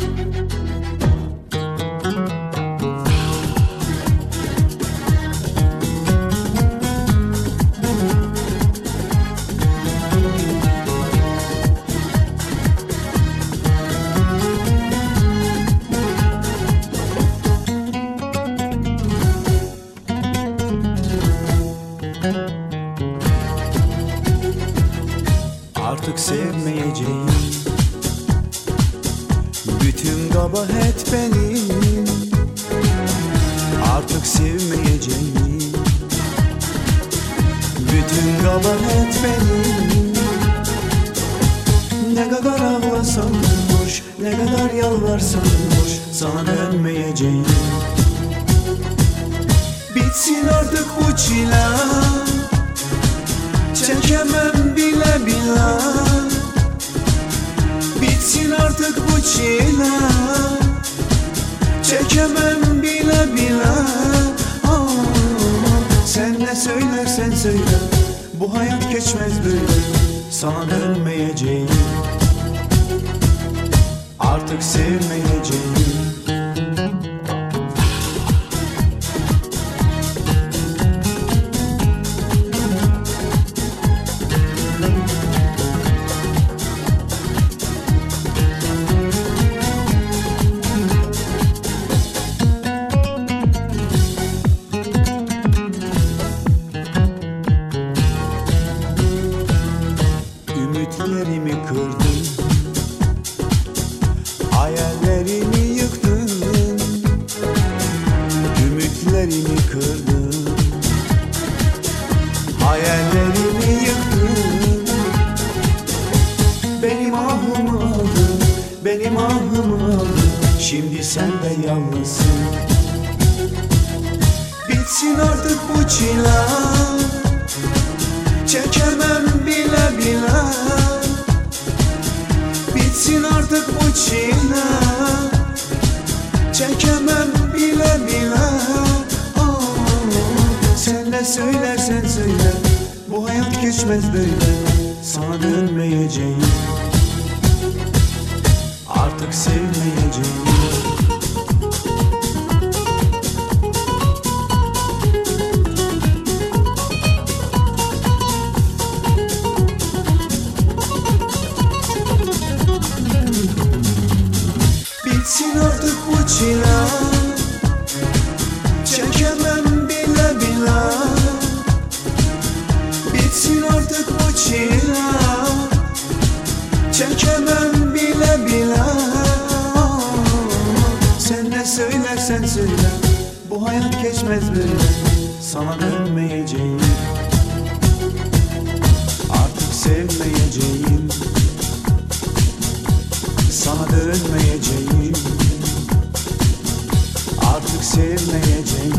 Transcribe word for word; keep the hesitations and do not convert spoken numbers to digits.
Artık sevmeyeceğim, bütün kabahat benim. Artık sevmeyeceğim, bütün kabahat benim. Ne kadar ağlasam boş, ne kadar yalvarsam boş, sana dönmeyeceğim. Bitsin artık bu çile, çekemem bile bile. Bitsin artık bu çile, çekemem bile bile. Aa, sen ne söylersen söyle, bu hayat geçmez böyle. Sana dönmeyeceğim, artık sevmeyeceğim. Ümitlerimi kırdın, hayallerimi yıktın. Ümitlerimi kırdın, hayallerimi yıktın. Benim ahımı aldın, benim ahımı aldın. Şimdi sen de yalnızsın. Bitsin artık bu çile, çekemem bile bile. Bitsin artık bu çile, çekemem bile bile. Aa, sen ne söylersen söyle, bu hayat geçmez böyle. Sana dönmeyeceğim, artık sevmeyeceğim. Bitsin artık bu çile, çekemem bile bile. Bitsin artık bu çile, çekemem bile bile. Aa, sen ne söylersen söyle, bu hayat geçmez böyle. Sana dönmeyeceğim, artık sevmeyeceğim. Sana dönmeyeceğim, artık sevmeyeceğim.